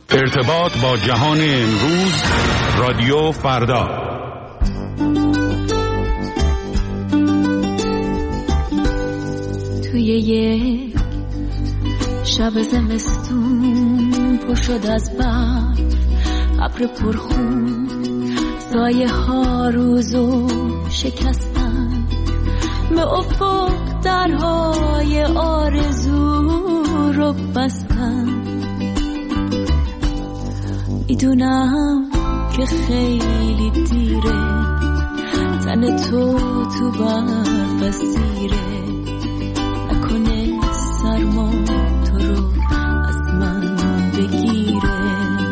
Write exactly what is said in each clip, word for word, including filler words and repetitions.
ارتباط با جهان امروز، رادیو فردا. توی یک شب زمستون پر شد از برف، ابر پرخون، سایه ها روزو شکستن، به افق درهای آرزو رو بستن. میدونم که خیلی دیره، تن تو تو برف اسیره، نکنه سرما تو رو از من بگیره.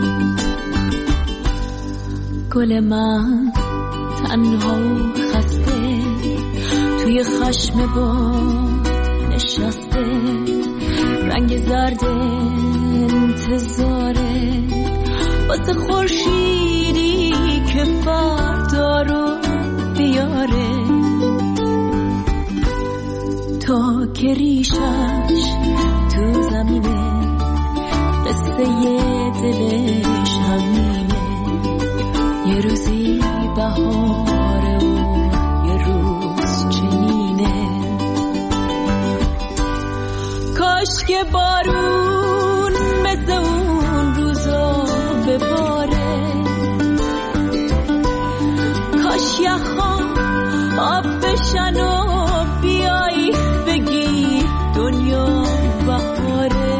گل من تنها و خسته توی خشم با نشسته، رنگ زرد انتظاره واسه خورشیدی که فردا رو بیاره. تا که ریشش تو زمینه، قصه ی دلش همینه، یه روزی بهاره و یه روز چنینه. کاش که بارون مثل اون روزا بباره، کاش یخام آب بشن و بیایی بگی دنیا بهاره.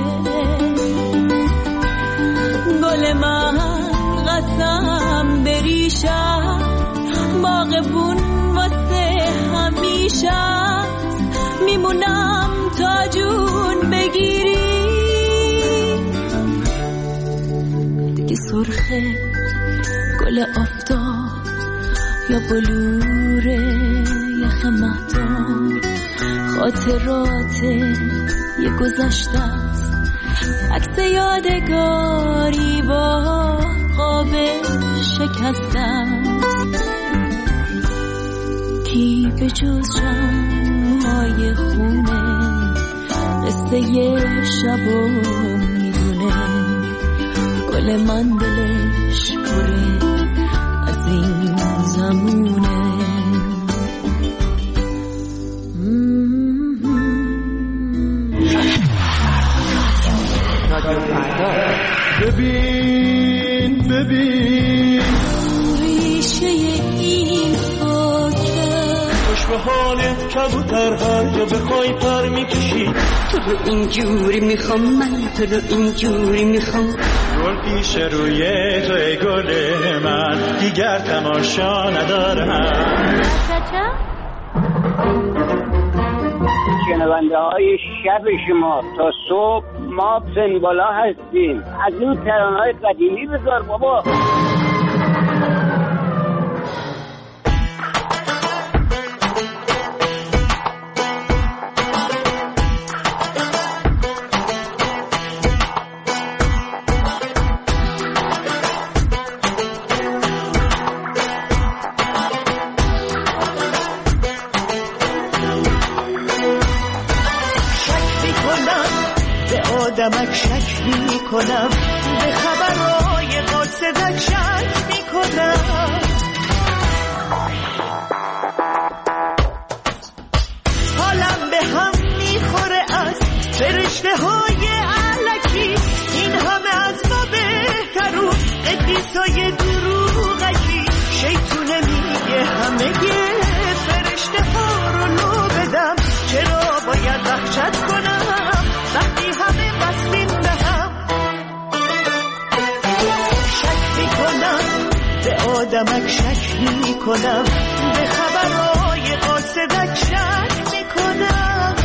گل من قسم بریشم، باغبون واسه همیشه، میمونم تا جون بگیری. دیگه سرخه گل آفتاب یا بلور یخ مهتاب، خاطرات یه گذشته است، عکس یادگاری با قاب شکسته است. کی به جز شمعای خونه قصه یه شبو میدونه. گل من دلش پره از این زمونه. ببین ببین ریشه این خاکه، خوش به حالت کبوتر، هر جا بخوای پر میکشی. تو رو اینجوری میخوام، من تو رو اینجوری میخوام. گل پیش روی توی گل من، دیگر تماشا ندارم. شنونده های شب شما تا صبح ما پسن بالا هستیم. از اون ترانه های قدیمی بذار بابا. آدمک شک می کنم، به خبرهای قاصدک شک می کنم. حالم به هم می خوره از فرشته های علکی، این همه از ما بهترون قدیسای دروغکی. شیطونه میگه همه فرشته ها رو لو بدم، چرا باید وحشت کنم وقتی همه وصلیم به هم. شک می کنم به آدمک شک می کنم، به خبرهای قاصدک شک می کنم.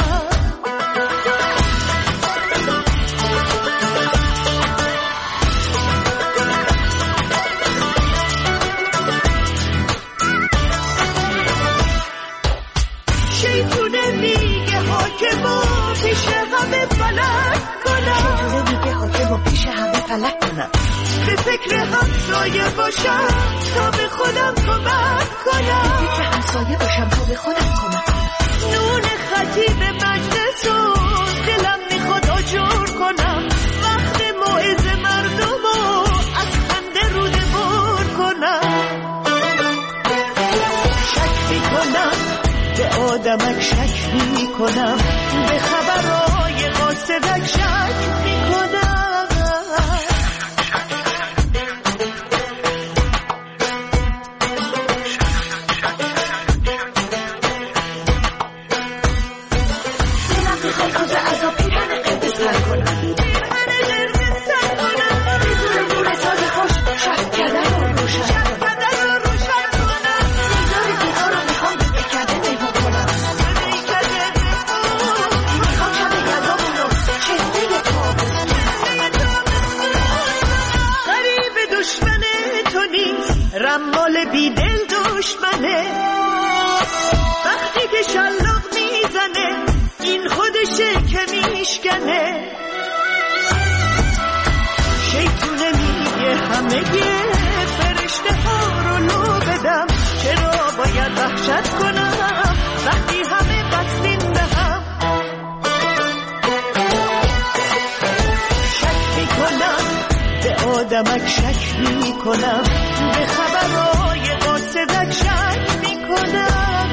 شیطونه میگه حاکمو پیش همه فلک کنم، شیطونه میگه حاکمو پیش همه فلک کنم. به فکر همسایه باشم تا به خودم کمک کنم، به فکر همسایه باشم تا به خودم کمک کنم. نون خطی به مجلس و دلم میخواد آجور کنم، وقت موعظه مردم آدمک شک می کنم، به خبرهای قاصدک شک می کنم. رمال بی دل دشمنه، وقتی که شلاق میزنه این خودشه که میشکنه. شیطونه میگه همه فرشته ها رو لو بدم، چرا باید وحشت کنم وقتی همه بستین به هم. شک میکنم به آدمک شک میکنم، به خبرهای قاصدک شک میکنم.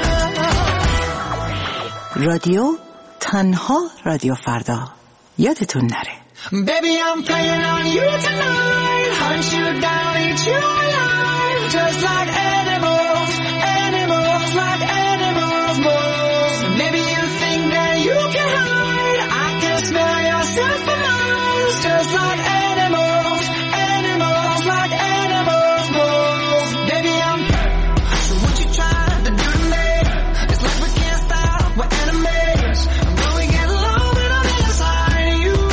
رادیو تنها رادیو فردا، یادتون نره. Baby, I'm playing on you tonight. Hunt you down, eat you alive. Just like animals, animals, like animals, moles. Maybe you think that you can hide. I can smell yourself for miles. Just like animals, animals, like animals, moles. Baby, I'm so what you trying to do to me? It's like we can't stop, we're enemies. When we get low, then I'm inside of you.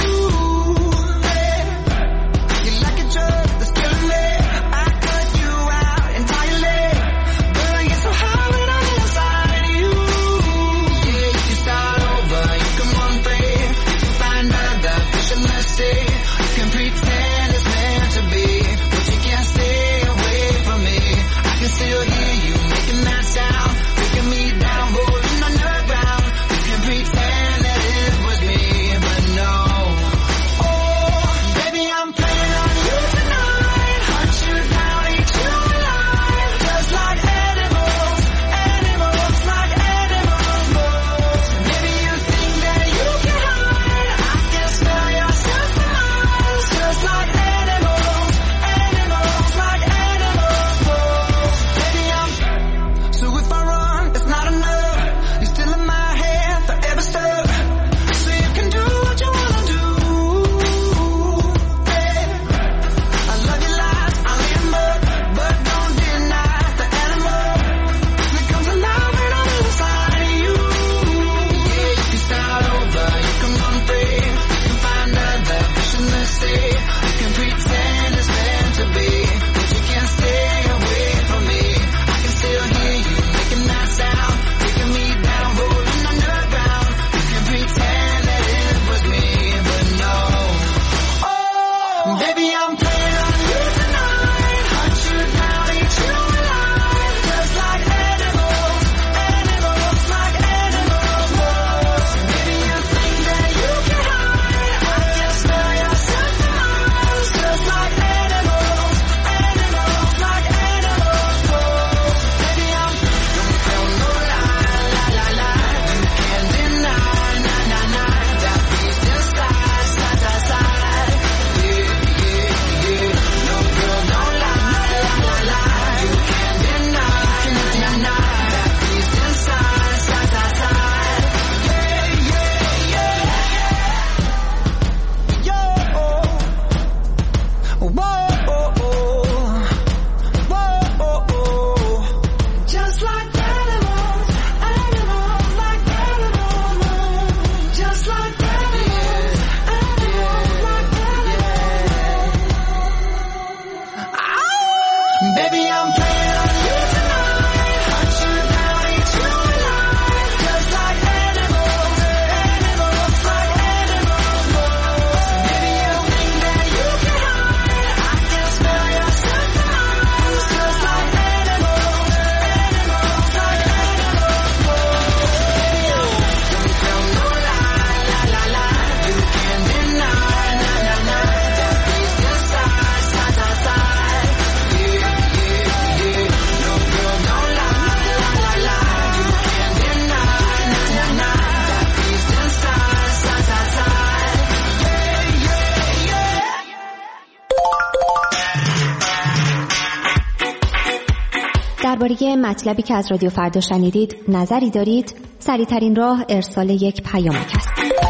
درباره مطلبی که از رادیو فردا شنیدید نظری دارید؟ سریع‌ترین راه ارسال یک پیامک است.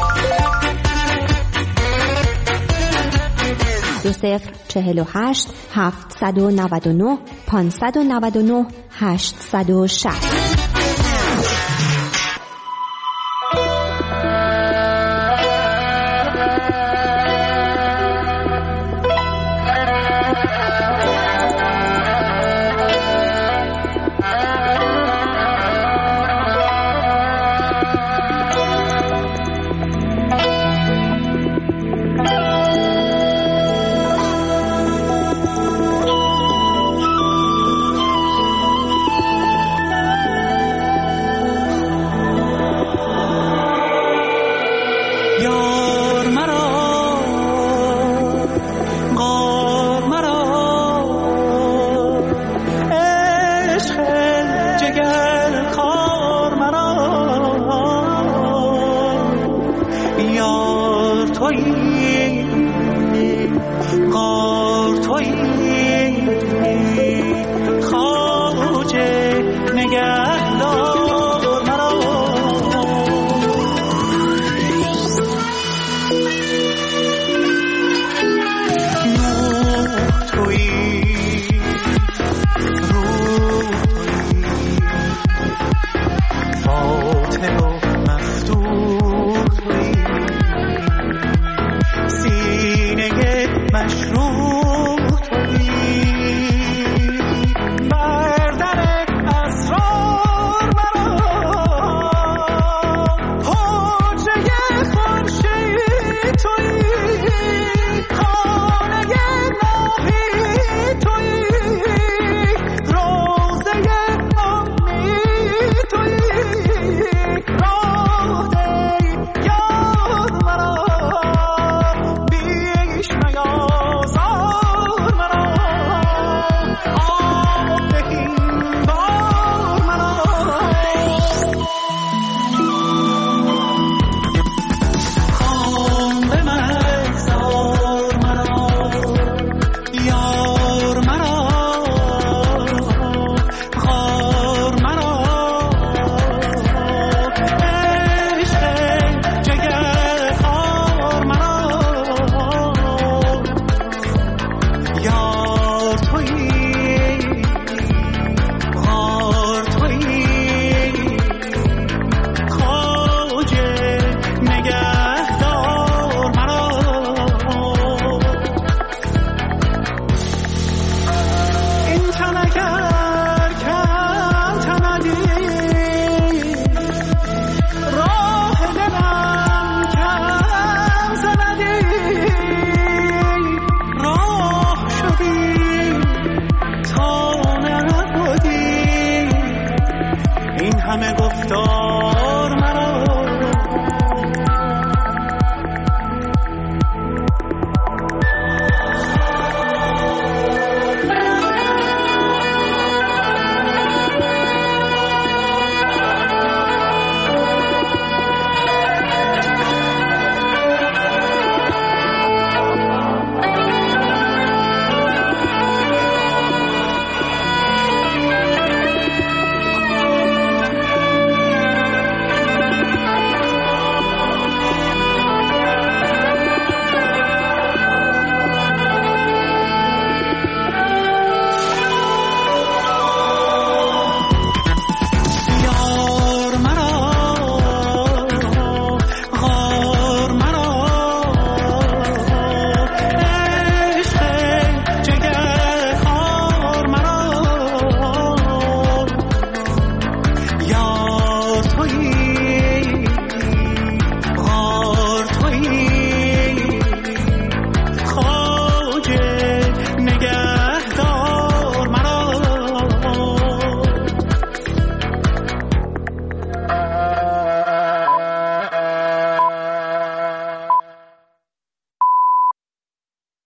دو صفر چهل و هشت هفتصد و نود و نه پانصد و نود و نه هشتصد و شصت. مشروع